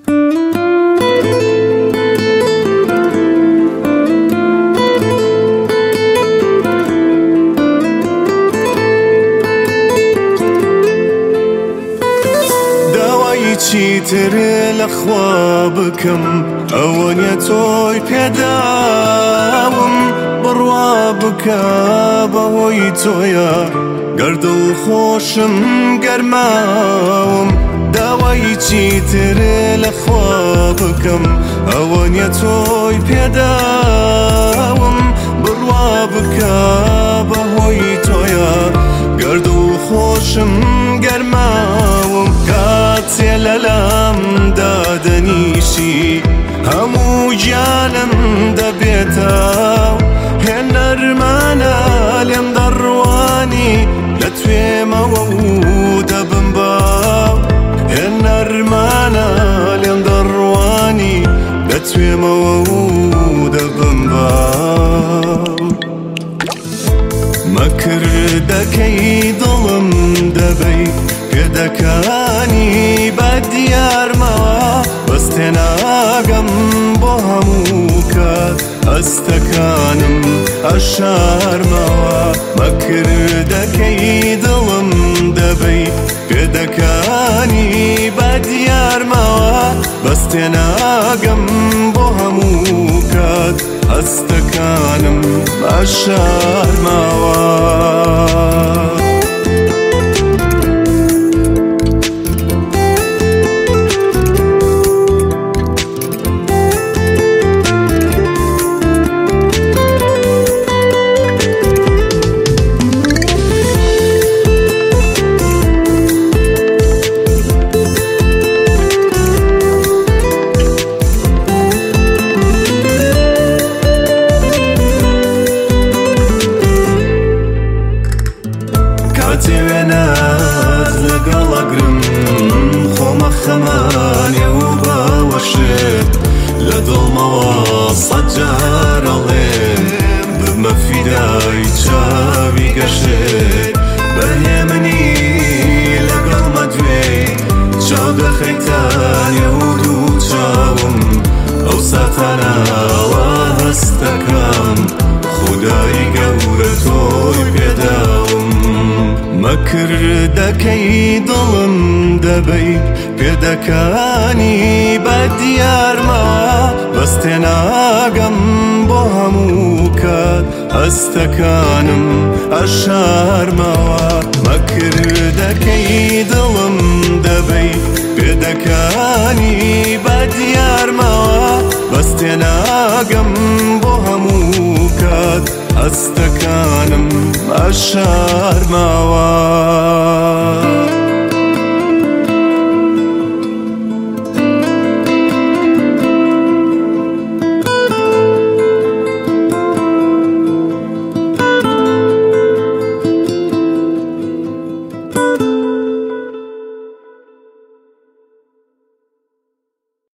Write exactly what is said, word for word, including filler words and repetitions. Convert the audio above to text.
چیتر لەخوا بکەم ئەوەنیە تۆی پێداوم بڕوا بکە بەهۆی تۆیە گەر دڵخۆشم گەرماوم داوای چیتر لەخوا بکەم ئەوەنیە تۆی پێداوم بڕوا بکە بەهۆی تۆیە گەر دڵخۆشم گەرماوم کاتێ لەلام دادەنیشی هەموو گیانم دەبێتەوە هێنەرمانە لێم دەڕوانی لە توێمەوە و دەبم باو هێنەرمانە لێم دەڕوانی لە توێمەوە و دەبم باو مەکر دەکەی دڵم دەبەی پێدەکانی بە دیارمەوە بەستێ ناگەم بۆ هەموو کات هەستەکانم ئەشارمەوە مەکر دەکەی دڵم دەبەی پێدەکانی بە دیارمەوە بەستێ ناگەم بۆ هەموو کات هەستەکانم ئەشارمەوە تێوێنەت لەگەڵ ئەگرم خۆمە خەمانێ و باوەشت لە دڵمەوە سەد جار ئەڵێم ببمە فیدای چاوی گەشت بەهێمنی لەگەڵمە دوێی چاو دەخەیتانێ و دوو چاوم ئەو ساتانەوە هەستەکەم خودای گەورە تۆی پێداوم مەکر دەکەی دڵم دەبەی پێدەکانی بە دیارمەوە بەستێ ناگەم بۆ هەموو کات هەستەکانم ئەشارمەوە مەکر دەکەی دڵم دەبەی پێدەکانی بە دیارمەوە بەستێ ناگەم بۆ هەموو کات هەستەکانم ئەشارمەوە